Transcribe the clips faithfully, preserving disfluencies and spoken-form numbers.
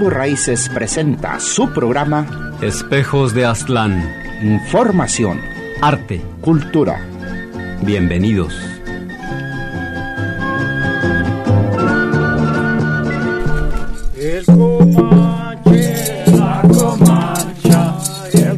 Nuevo Raíces presenta su programa Espejos de Aztlán. Información, arte, cultura. Bienvenidos. El Comanche, la Comancha, el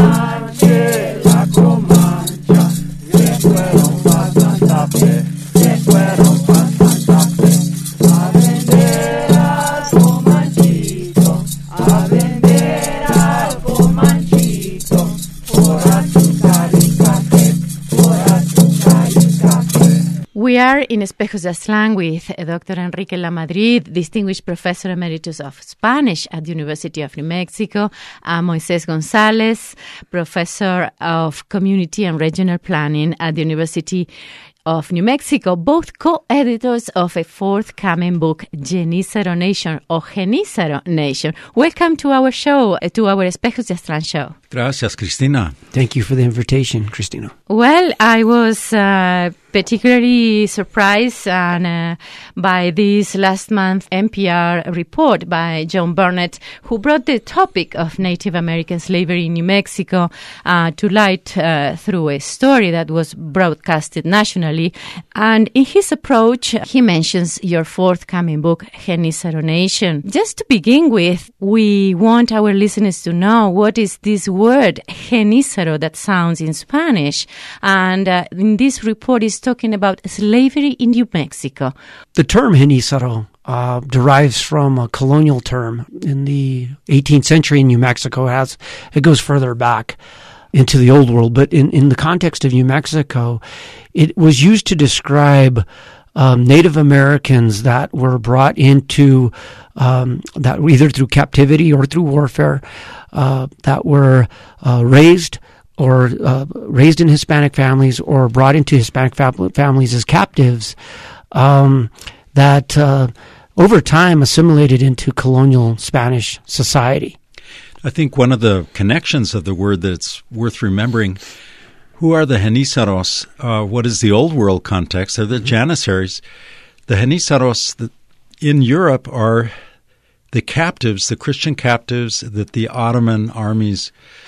Comanche, la Comancha, le fueron pa' Santa Fe, le fueron pa' Santa Fe, a vender al Comanchito, a vender al Comanchito, por azúcar y café, por azúcar y café. We are in Espejos de Aztlán with uh, Doctor Enrique Lamadrid, Distinguished Professor Emeritus of Spanish at the University of New Mexico, and Moisés González, Professor of Community and Regional Planning at the University of New Mexico, both co-editors of a forthcoming book, Genízaro Nation, or Genízaro Nation. Welcome to our show, uh, to our Espejos de Aztlán show. Gracias, Cristina. Thank you for the invitation, Cristina. Well, I was uh, particularly surprised and, uh, by this last month N P R report by John Burnett, who brought the topic of Native American slavery in New Mexico uh, to light uh, through a story that was broadcasted nationally. And in his approach, he mentions your forthcoming book, Genízaro Nation. Just to begin with, we want our listeners to know what is this word, Genízaro, that sounds in Spanish. And uh, in this report is talking about slavery in New Mexico. The term Genízaro uh, derives from a colonial term in the eighteenth century in New Mexico. It, has, it goes further back into the old world, but in, in the context of New Mexico, it was used to describe um, Native Americans that were brought into, um, that were either through captivity or through warfare, uh, that were uh, raised or uh, raised in Hispanic families or brought into Hispanic fam- families as captives, um, that uh, over time assimilated into colonial Spanish society. I think one of the connections of the word that's worth remembering, who are the Genízaros? Uh, what is the old world context? They're the Janissaries. The Genízaros the, in Europe are the captives, the Christian captives that the Ottoman armies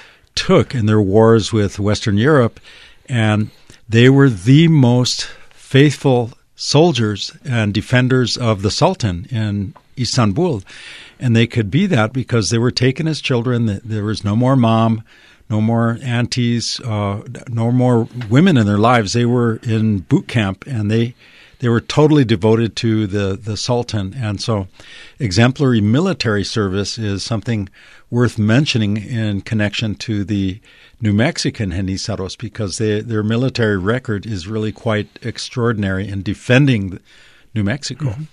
took in their wars with Western Europe, and they were the most faithful soldiers and defenders of the Sultan in Istanbul. And they could be that because they were taken as children. There was no more mom, no more aunties, uh, no more women in their lives. They were in boot camp, and they they were totally devoted to the, the Sultan. And so exemplary military service is something worth mentioning in connection to the New Mexican Genízaros, because they, their military record is really quite extraordinary in defending New Mexico. Mm-hmm.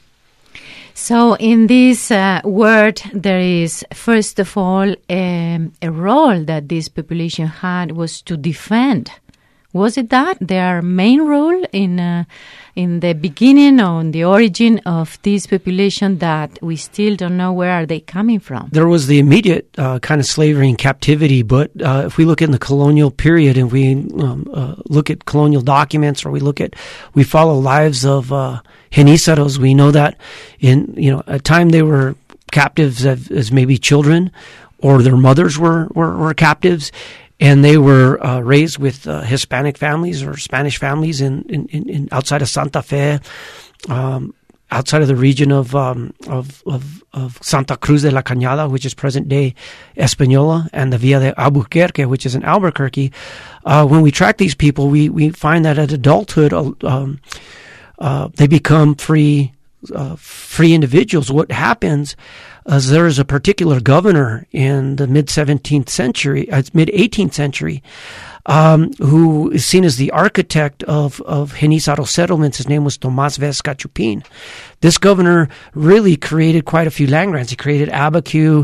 So in this uh, word, there is, first of all, um, a role that this population had was to defend. Was it that their main role in uh, in the beginning or in the origin of this population that we still don't know where are they coming from? There was the immediate uh, kind of slavery and captivity, but uh, if we look in the colonial period and we um, uh, look at colonial documents, or we look at, we follow lives of uh, Genízaros, we know that in, you know, at a time they were captives as, as maybe children, or their mothers were, were, were captives. And they were uh, raised with uh, Hispanic families or Spanish families in, in, in outside of Santa Fe, um, outside of the region of, um, of of of Santa Cruz de la Cañada, which is present day Española, and the Villa de Albuquerque, which is in Albuquerque. Uh, when we track these people, we we find that at adulthood, um, uh, they become free uh, free individuals. What happens? As there is a particular governor in the mid-seventeenth century, uh, mid-eighteenth century, um, who is seen as the architect of, of Genízaro settlements. His name was Tomás Vez Cachupin. This governor really created quite a few land grants. He created Abiquiu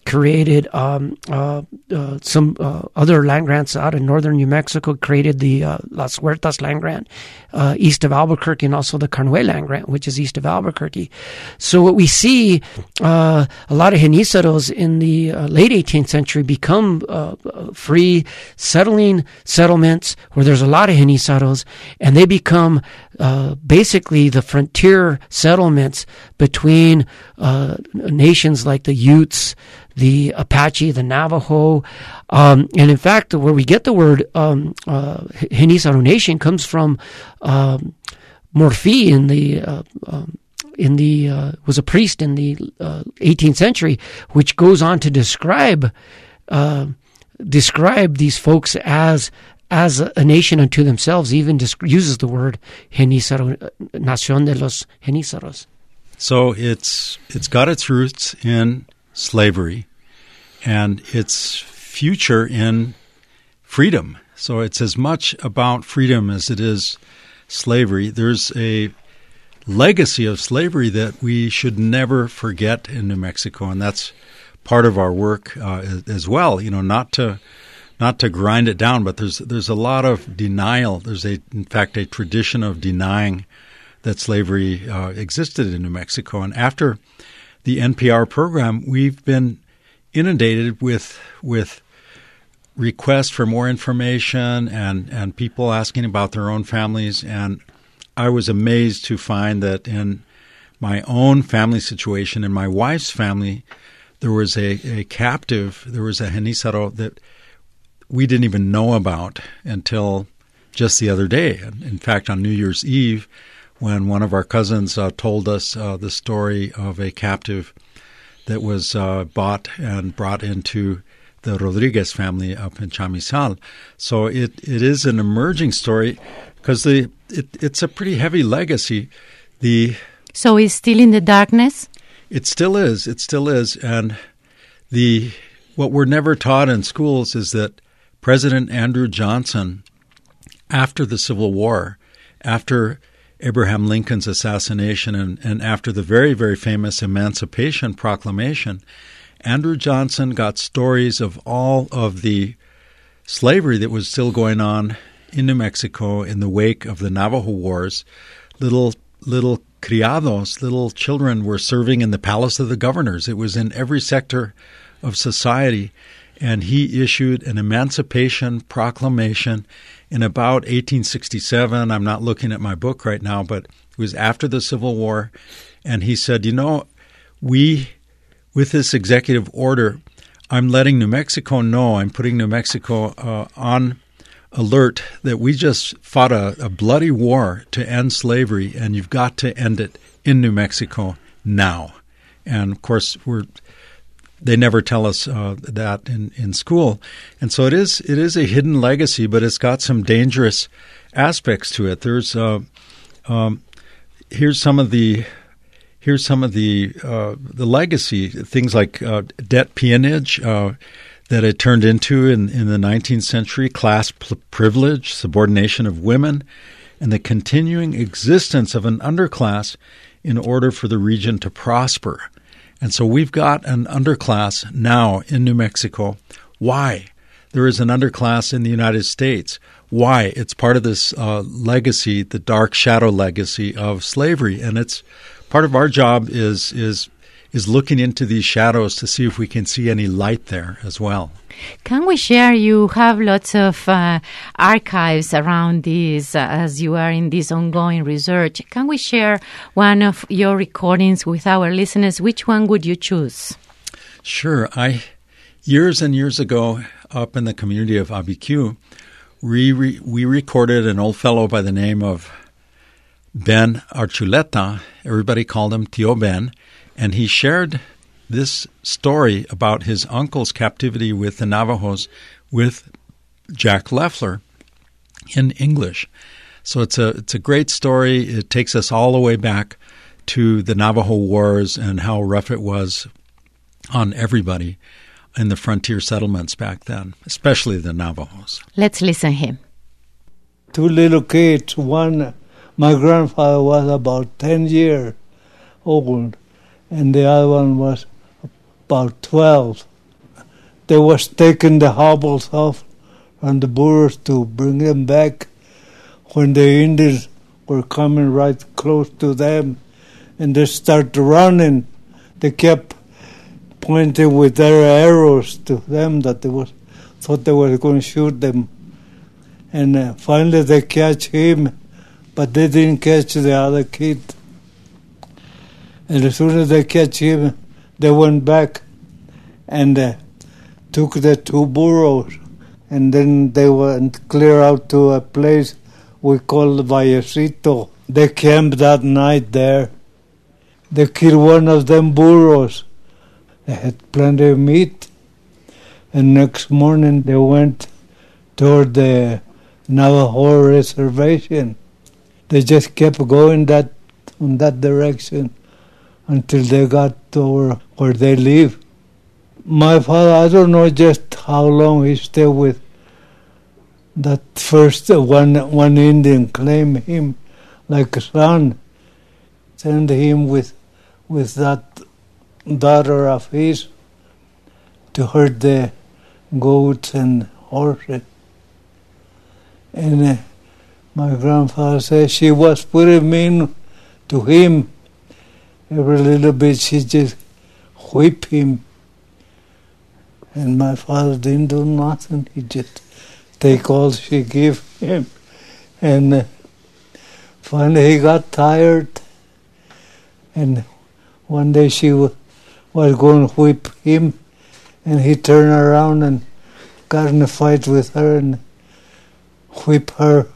created um, uh, uh, some uh, other land grants out in northern New Mexico, created the uh, Las Huertas land grant uh, east of Albuquerque, and also the Carnuel land grant, which is east of Albuquerque. So what we see, uh, a lot of Genizaros in the uh, late eighteenth century become uh, free settling settlements where there's a lot of Genizaros, and they become uh, basically the frontier settlements between uh, nations like the Utes, the Apache, the Navajo, um, and in fact, where we get the word um, uh, Genizaro Nation comes from um, Morphy in the uh, um, in the uh, was a priest in the uh, eighteenth century, which goes on to describe uh, describe these folks as as a, a nation unto themselves. Even disc- uses the word Genizaro, Nación de los Genizaros. So it's it's got its roots in slavery and its future in freedom. So it's as much about freedom as it is slavery. There's a legacy of slavery that we should never forget in New Mexico, and that's part of our work uh, as well. You know, not to not to grind it down, but there's there's a lot of denial. There's a in fact a tradition of denying that slavery uh, existed in New Mexico, and after the N P R program, we've been inundated with with requests for more information and, and people asking about their own families. And I was amazed to find that in my own family situation, in my wife's family, there was a, a captive, there was a Genizaro that we didn't even know about until just the other day. In fact, on New Year's Eve, when one of our cousins uh, told us uh, the story of a captive that was uh, bought and brought into the Rodriguez family up in Chamizal. So it, it is an emerging story because the it, it's a pretty heavy legacy. The So it's still in the darkness? It still is. It still is. And the what we're never taught in schools is that President Andrew Johnson, after the Civil War, after Abraham Lincoln's assassination and, and after the very, very famous Emancipation Proclamation, Andrew Johnson got stories of all of the slavery that was still going on in New Mexico in the wake of the Navajo Wars. Little little criados, little children were serving in the palace of the governors. It was in every sector of society. And he issued an Emancipation Proclamation in about eighteen sixty-seven. I'm not looking at my book right now, but it was after the Civil War. And he said, you know, we, with this executive order, I'm letting New Mexico know, I'm putting New Mexico uh, on alert that we just fought a, a bloody war to end slavery, and you've got to end it in New Mexico now. And, of course, we're they never tell us uh, that in, in school. And so it is it is a hidden legacy, but it's got some dangerous aspects to it. There's uh, um, here's some of the here's some of the uh, the legacy, things like uh, debt peonage uh, that it turned into in, in the nineteenth century, class p- privilege, subordination of women, and the continuing existence of an underclass in order for the region to prosper. And so we've got an underclass now in New Mexico. Why? There is an underclass in the United States. Why? It's part of this uh, legacy, the dark shadow legacy of slavery. And it's part of our job is is is looking into these shadows to see if we can see any light there as well. Can we share? You have lots of uh, archives around this uh, as you are in this ongoing research. Can we share one of your recordings with our listeners? Which one would you choose? Sure. I years and years ago, up in the community of Abiquiu, we, re, we recorded an old fellow by the name of Ben Archuleta. Everybody called him Tio Ben, and he shared this story about his uncle's captivity with the Navajos with Jack Leffler in English. So it's a it's a great story. It takes us all the way back to the Navajo Wars and how rough it was on everybody in the frontier settlements back then, especially the Navajos. Let's listen to him. Two little kids. One, my grandfather was about ten years old, and the other one was about twelve. they was taking the hobbles off on the burros to bring them back. When the Indians were coming right close to them, and they started running, they kept pointing with their arrows to them that they was thought they were going to shoot them. And uh, finally they catch him, but they didn't catch the other kid. And as soon as they catch him, they went back and uh, took the two burros, and then they went clear out to a place we call Vallecito. They camped that night there. They killed one of them burros. They had plenty of meat. And next morning they went toward the Navajo reservation. They just kept going that in that direction until they got to where, where they live. My father, I don't know just how long he stayed with that first one, one Indian, claimed him like a son, sent him with, with that daughter of his to herd the goats and horses. And uh, my grandfather said she was pretty mean to him. Every little bit she just whipped him. And my father didn't do nothing. He just take all she gave him. And uh, finally he got tired. And one day she w- was going to whip him. And he turned around and got in a fight with her and whipped her.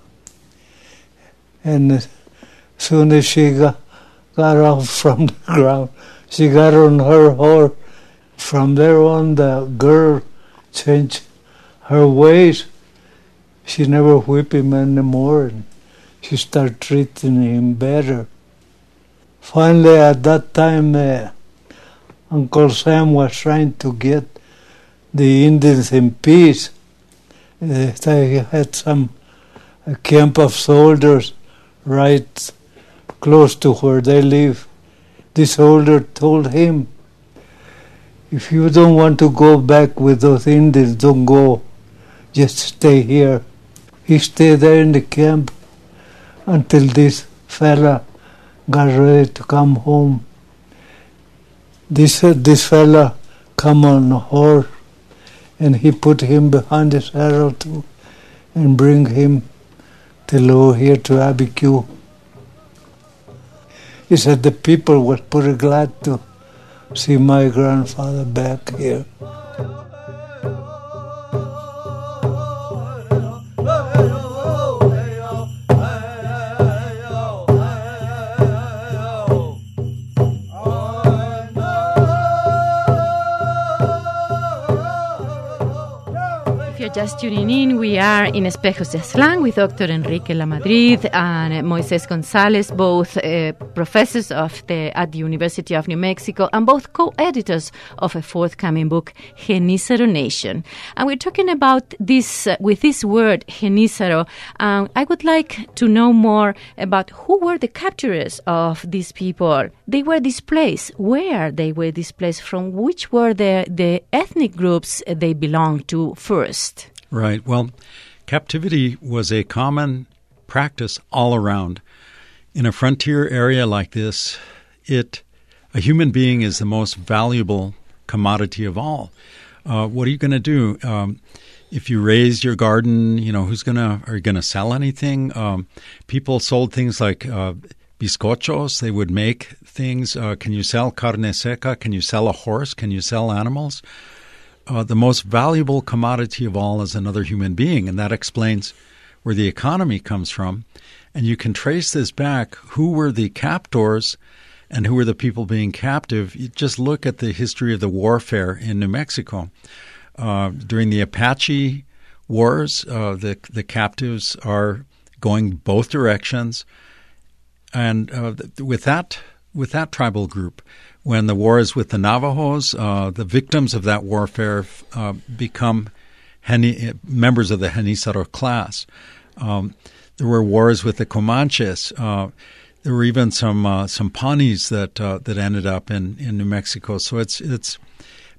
And as soon as she got, got off from the ground, she got on her horse. From there on, the girl changed her ways. She never whipped him anymore, and she started treating him better. Finally, at that time, uh, Uncle Sam was trying to get the Indians in peace. Uh, they had some a camp of soldiers right close to where they live. The soldier told him, if you don't want to go back with those Indians, don't go. Just stay here. He stayed there in the camp until this fella got ready to come home. This uh, this fella come on a horse, and he put him behind the saddle too, and bring him till over here to Abiquiu. He said the people was pretty glad to see my grandfather back here. Just tuning in, we are in Espejos de Aztlán with Doctor Enrique Lamadrid and Moises Gonzalez, both uh, professors of the at the University of New Mexico and both co-editors of a forthcoming book, Genízaro Nation. And we're talking about this uh, with this word, Genízaro. Um, I would like to know more about who were the capturers of these people. They were displaced. Where they were displaced from? Which were the, the ethnic groups they belonged to first? Right. Well, captivity was a common practice all around. In a frontier area like this, it a human being is the most valuable commodity of all. Uh, what are you going to do? Um, if you raise your garden, you know, who's going to, are you going to sell anything? Um, people sold things like uh, bizcochos. They would make things. Uh, can you sell carne seca? Can you sell a horse? Can you sell animals? Uh, the most valuable commodity of all is another human being, and that explains where the economy comes from. And you can trace this back. Who were the captors and who were the people being captive? You just look at the history of the warfare in New Mexico. Uh, during the Apache Wars, uh, the, the captives are going both directions. And uh, with that with that tribal group, when the war is with the Navajos, uh, the victims of that warfare uh, become Geni- members of the Genízaro class. Um, there were wars with the Comanches. Uh, there were even some uh, some Pawnees that uh, that ended up in, in New Mexico. So it's it's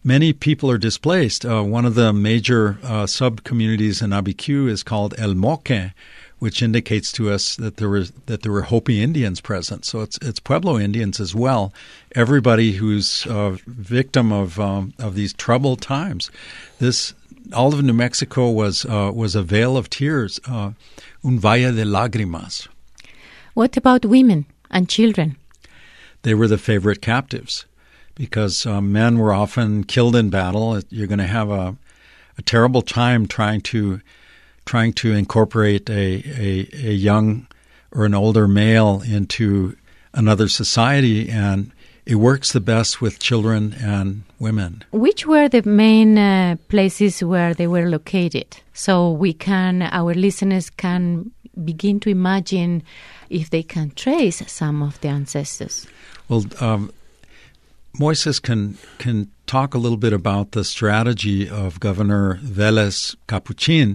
many people are displaced. Uh, one of the major uh, sub-communities in Abiquiu is called El Moque, which indicates to us that there was that there were Hopi Indians present. So it's it's Pueblo Indians as well. Everybody who's a victim of um, of these troubled times. This all of New Mexico was uh, was a vale of tears, uh, un valle de lágrimas. What about women and children? They were the favorite captives because uh, men were often killed in battle. You're going to have a a terrible time trying to. trying to incorporate a, a, a young or an older male into another society, and it works the best with children and women. Which were the main uh, places where they were located? So we can, our listeners can begin to imagine if they can trace some of the ancestors. Well, um, Moises can can talk a little bit about the strategy of Governor Vélez Capuchin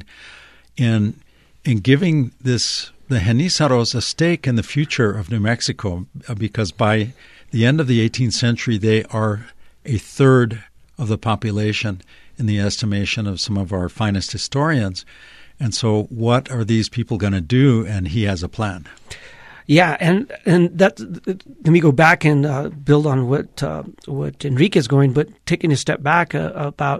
in in giving this the Genízaros a stake in the future of New Mexico, because by the end of the eighteenth century, they are a third of the population in the estimation of some of our finest historians. And so what are these people going to do? And he has a plan. Yeah, and and that let me go back and uh, build on what uh, what Enrique is going, but taking a step back uh, about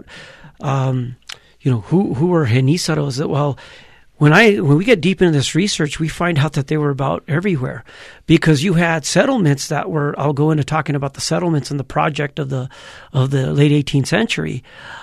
um, you know who who are Genízaros. Well, when I when we get deep into this research, we find out that they were about everywhere, because you had settlements that were. I'll go into talking about the settlements and the project of the of the late eighteenth century,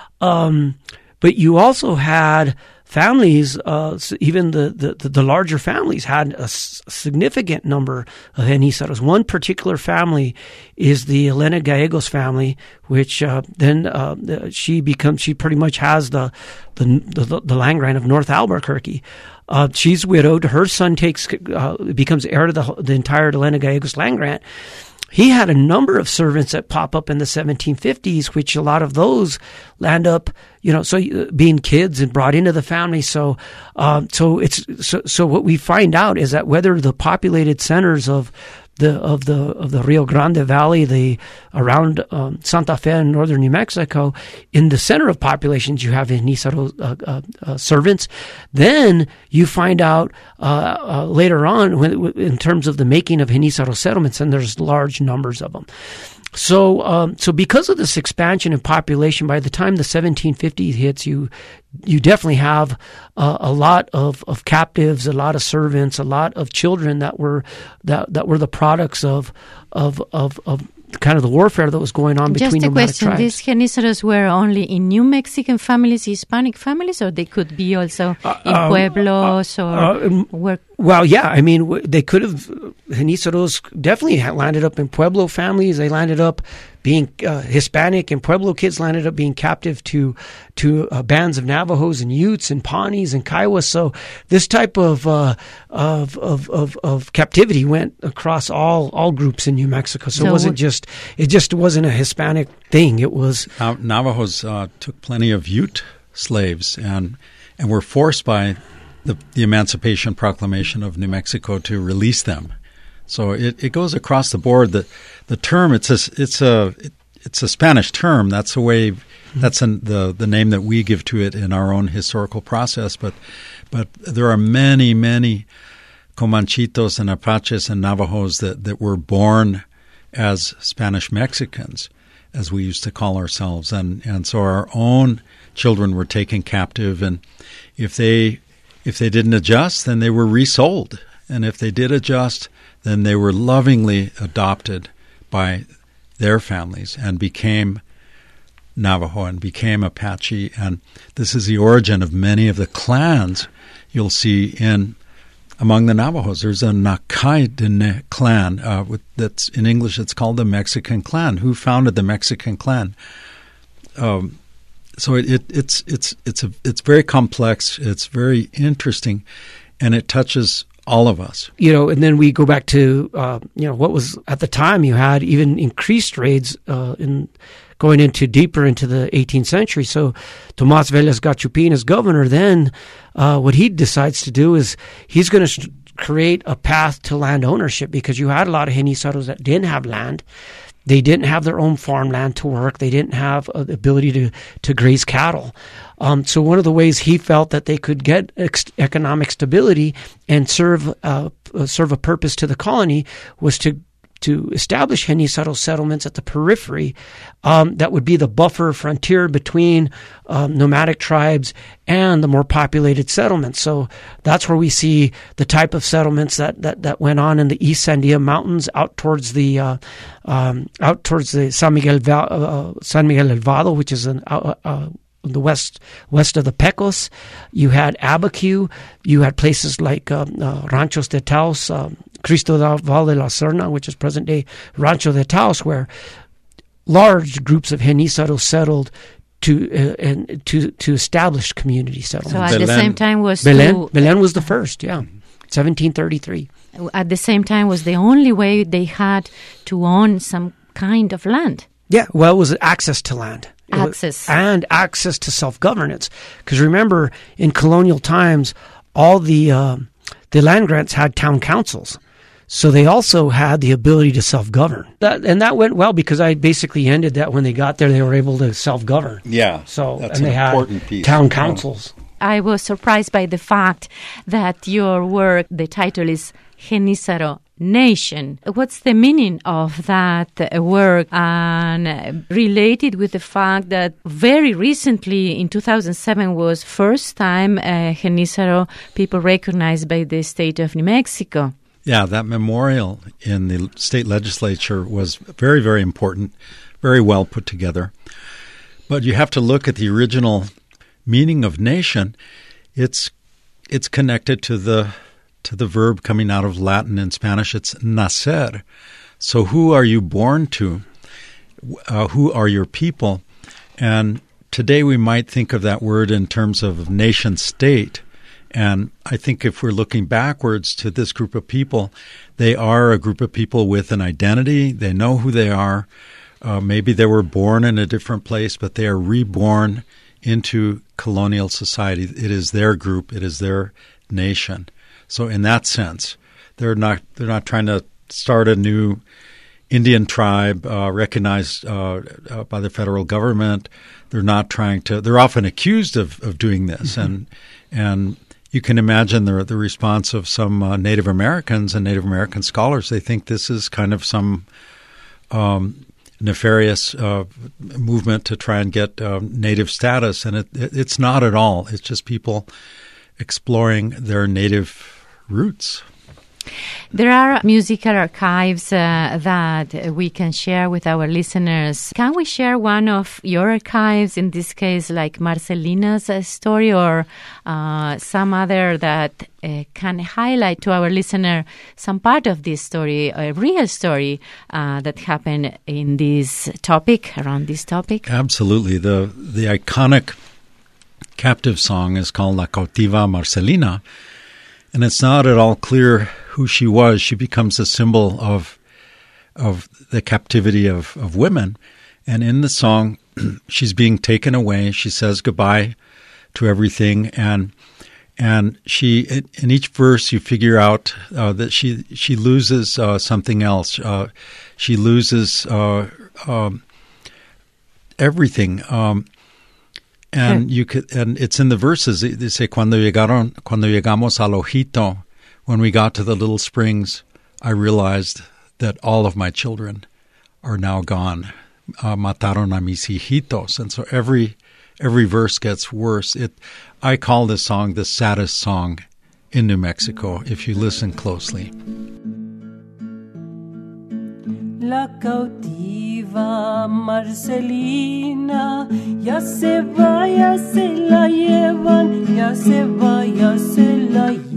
um, but you also had families, uh, even the, the, the larger families had a s- significant number of Genízaros. One particular family is the Elena Gallegos family, which uh, then uh, she becomes, she pretty much has the the, the, the land grant of North Albuquerque. Uh, she's widowed. Her son takes uh, becomes heir to the, the entire Elena Gallegos land grant. He had a number of servants that pop up in the seventeen fifties, which a lot of those land up, you know, so uh, being kids and brought into the family. So, um, so it's so. So what we find out is that whether the populated centers of the of the of the Rio Grande Valley, the around um, Santa Fe in northern New Mexico, in the center of populations, you have Genízaro uh, uh, uh, servants. Then you find out uh, uh, later on, when, in terms of the making of Genízaro settlements, and there's large numbers of them. So, um, so because of this expansion in population, by the time the seventeen fifties hits, you you definitely have uh, a lot of, of captives, a lot of servants, a lot of children that were that that were the products of of of, of kind of the warfare that was going on between Just a nomadic question, tribes. these Genízaros were only in New Mexican families, Hispanic families, or they could be also Uh, in um, pueblos uh, or uh, um, where? Well, yeah, I mean, w- they could have, Genízaros definitely ha- landed up in Pueblo families. They landed up being uh, Hispanic, and Pueblo kids landed up being captive to to uh, bands of Navajos and Utes and Pawnees and Kiowas. So this type of, uh, of of of of captivity went across all all groups in New Mexico. So, So it wasn't what- just it just wasn't a Hispanic thing. It was Now, Navajos uh, took plenty of Ute slaves and and were forced by the, the Emancipation Proclamation of New Mexico to release them. So it, it goes across the board. The the term it's a it's a it's a Spanish term. That's the way that's an, the the name that we give to it in our own historical process. But but there are many many Comanchitos and Apaches and Navajos that, that were born as Spanish Mexicans, as we used to call ourselves, and and so our own children were taken captive, and if they if they didn't adjust, then they were resold, and if they did adjust, then they were lovingly adopted by their families and became Navajo and became Apache, and this is the origin of many of the clans you'll see in among the Navajos. There's a Nakaidene clan. Uh, with, that's in English. It's called the Mexican clan. Who founded the Mexican clan? Um, so it, it, it's it's it's a it's very complex. It's very interesting, and it touches all of us. You know, and then we go back to, uh, you know, what was at the time you had even increased raids uh, in going into deeper into the eighteenth century. So Tomás Vélez Gachupin as governor, then uh, what he decides to do is he's going to st- create a path to land ownership, because you had a lot of Genízaros that didn't have land. They didn't have their own farmland to work. They didn't have uh, the ability to, to graze cattle. Um, so one of the ways he felt that they could get ex- economic stability and serve uh, serve a purpose to the colony was to to establish Genízaro settlements at the periphery um, that would be the buffer frontier between um, nomadic tribes and the more populated settlements. So that's where we see the type of settlements that, that, that went on in the East Sandia Mountains out towards the uh, um, out towards the San Miguel uh, San Miguel El Vado, which is an uh, uh, the west west of the Pecos. You had Abiquiu. You had places like um, uh, Ranchos de Taos, um, Cristo del Val de la Serna, which is present-day Rancho de Taos, where large groups of Genízaros settled to uh, and to to establish community settlements. So at Belen. the same time was Belen. To, Belen was the first, yeah, seventeen thirty-three. At the same time was the only way they had to own some kind of land. Yeah, well, it was access to land. Access. And access to self-governance. Because remember, in colonial times, all the uh, the land grants had town councils. So they also had the ability to self-govern. That, and that went well because I basically ended that when they got there, they were able to self-govern. Yeah, so, that's and an they important had piece. Town councils. I was surprised by the fact that your work, the title is Genízaro Nation. What's the meaning of that uh, work, and uh, related with the fact that very recently in two thousand seven was first time uh, Genízaro people recognized by the state of New Mexico? Yeah, that memorial in the state legislature was very, very important, very well put together. But you have to look at the original meaning of nation. It's it's connected to the to the verb coming out of Latin and Spanish. It's nacer. So who are you born to? Uh, who are your people? And today we might think of that word in terms of nation state. And I think if we're looking backwards to this group of people, they are a group of people with an identity. They know who they are. Uh, maybe they were born in a different place, but they are reborn into colonial society. It is their group. It is their nation. So in that sense, they're not they're not trying to start a new Indian tribe uh, recognized uh, uh, by the federal government. They're not trying to. They're often accused of, of doing this, mm-hmm. and and you can imagine the the response of some uh, Native Americans and Native American scholars. They think this is kind of some um, nefarious uh, movement to try and get uh, Native status, and it, it, it's not at all. It's just people exploring their native roots. There are musical archives uh, that we can share with our listeners. Can we share one of your archives, in this case, like Marcelina's uh, story, or uh, some other that uh, can highlight to our listener some part of this story, a real story uh, that happened in this topic, around this topic? Absolutely. The, the iconic captive song is called La Cautiva Marcelina, and it's not at all clear who she was. She becomes a symbol of of the captivity of, of women. And in the song, she's being taken away. She says goodbye to everything. And and she in each verse you figure out uh, that she she loses uh, something else. Uh, she loses uh, um, everything. Um, and you could, and it's in the verses. They say, "Cuando llegaron, cuando llegamos al ojito." When we got to the little springs, I realized that all of my children are now gone. Uh, mataron a mis hijitos. And so every every verse gets worse. It, I call this song the saddest song in New Mexico, if you listen closely. La cautiva Marcelina, ya se va, ya se la llevan, ya se va, ya se la llevan.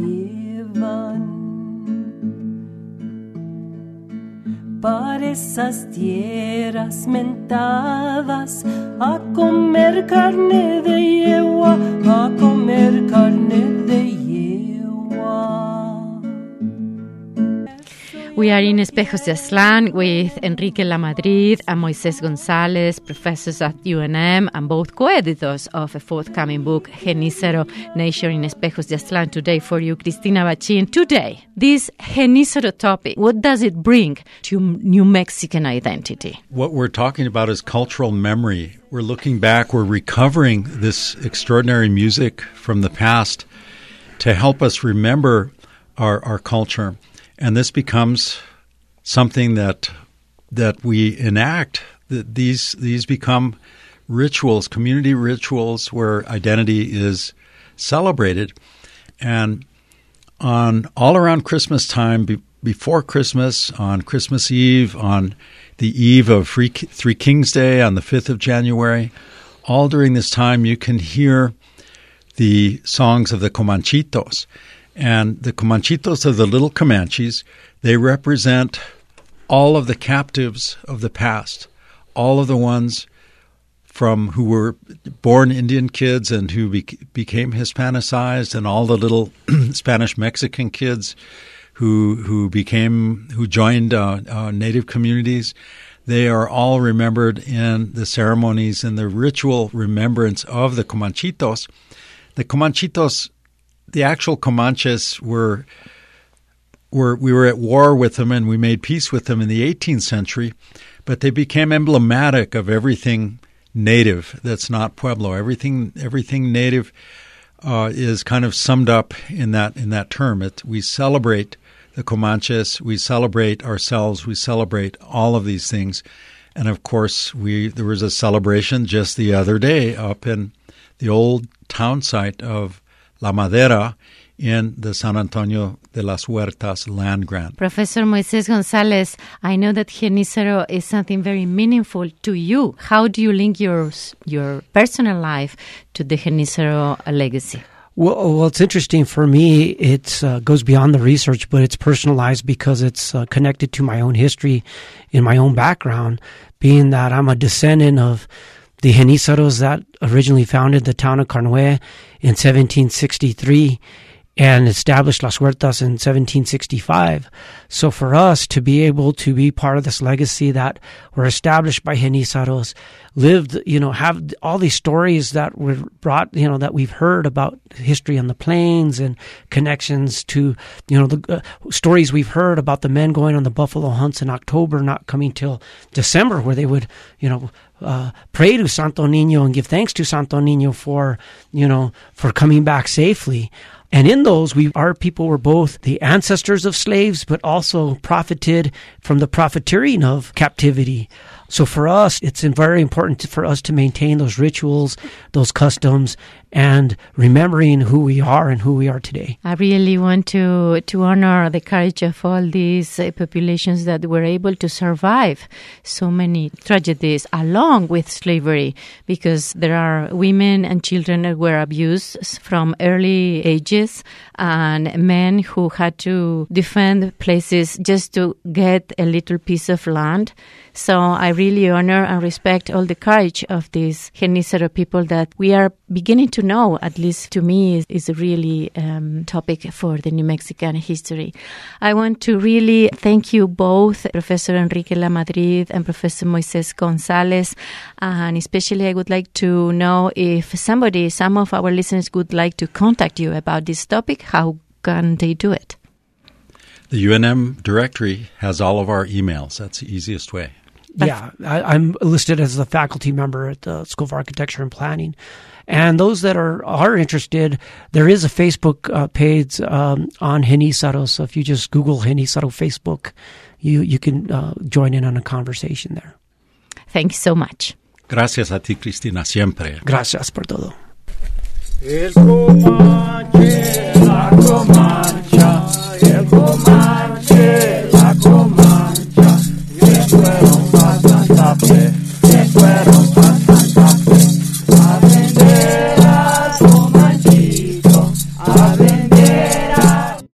Para esas tierras mentadas, a comer carne de yegua, a comer carne de yegua. We are in Espejos de Aztlán with Enrique Lamadrid and Moises Gonzalez, professors at U N M and both co-editors of a forthcoming book, Genízaro, Nature in Espejos de Aztlán. Today for you, Cristina Bachin. Today, this Genízaro topic, what does it bring to New Mexican identity? What we're talking about is cultural memory. We're looking back, we're recovering this extraordinary music from the past to help us remember our, our culture. And this becomes something that that we enact. These these become rituals, community rituals where identity is celebrated. And on all around Christmas time, be, before Christmas, on Christmas Eve, on the eve of Free, Three Kings Day, on the fifth of January, all during this time you can hear the songs of the Comanchitos. And the Comanchitos are the little Comanches. They represent all of the captives of the past, all of the ones from who were born Indian kids and who be- became Hispanicized, and all the little Spanish Mexican kids who who became who joined uh, uh, native communities. They are all remembered in the ceremonies and the ritual remembrance of the Comanchitos. The Comanchitos. The actual Comanches were, were, we were at war with them and we made peace with them in the eighteenth century, but they became emblematic of everything native that's not Pueblo. Everything, everything native uh, is kind of summed up in that in that term. It, we celebrate the Comanches, we celebrate ourselves, we celebrate all of these things, and of course, we there was a celebration just the other day up in the old town site of La Madera in the San Antonio de las Huertas land grant. Professor Moises Gonzalez, I know that Genízaro is something very meaningful to you. How do you link your your personal life to the Genízaro legacy? Well, well, it's interesting for me. It uh, goes beyond the research, but it's personalized because it's uh, connected to my own history in my own background, being that I'm a descendant of the Genízaros that originally founded the town of Carnoe in seventeen sixty-three and established Las Huertas in seventeen sixty-five. So for us to be able to be part of this legacy that were established by Genízaros, lived, you know, have all these stories that were brought, you know, that we've heard about history on the plains and connections to, you know, the uh, stories we've heard about the men going on the buffalo hunts in October, not coming till December, where they would, you know, Uh, pray to Santo Niño and give thanks to Santo Niño for, you know, for coming back safely. And in those, we our people were both the ancestors of slaves, but also profited from the profiteering of captivity. So for us, it's very important for us to maintain those rituals, those customs, and remembering who we are and who we are today. I really want to to honor the courage of all these uh, populations that were able to survive so many tragedies along with slavery, because there are women and children that were abused from early ages, and men who had to defend places just to get a little piece of land. So I really honor and respect all the courage of these Genízaro people that we are beginning to know, at least to me, is, is a really um, topic for the New Mexican history. I want to really thank you both, Professor Enrique Lamadrid and Professor Moises Gonzalez, and especially I would like to know if somebody, some of our listeners would like to contact you about this topic, how can they do it? The U N M directory has all of our emails. That's the easiest way. Yeah, I, I'm listed as a faculty member at the School of Architecture and Planning. And those that are, are interested, there is a Facebook uh, page um, on Genízaro. So if you just Google Genízaro Facebook, you, you can uh, join in on a conversation there. Thank you so much. Gracias a ti, Cristina, siempre. Gracias por todo. El Comanche, la Comancha, el Comanche.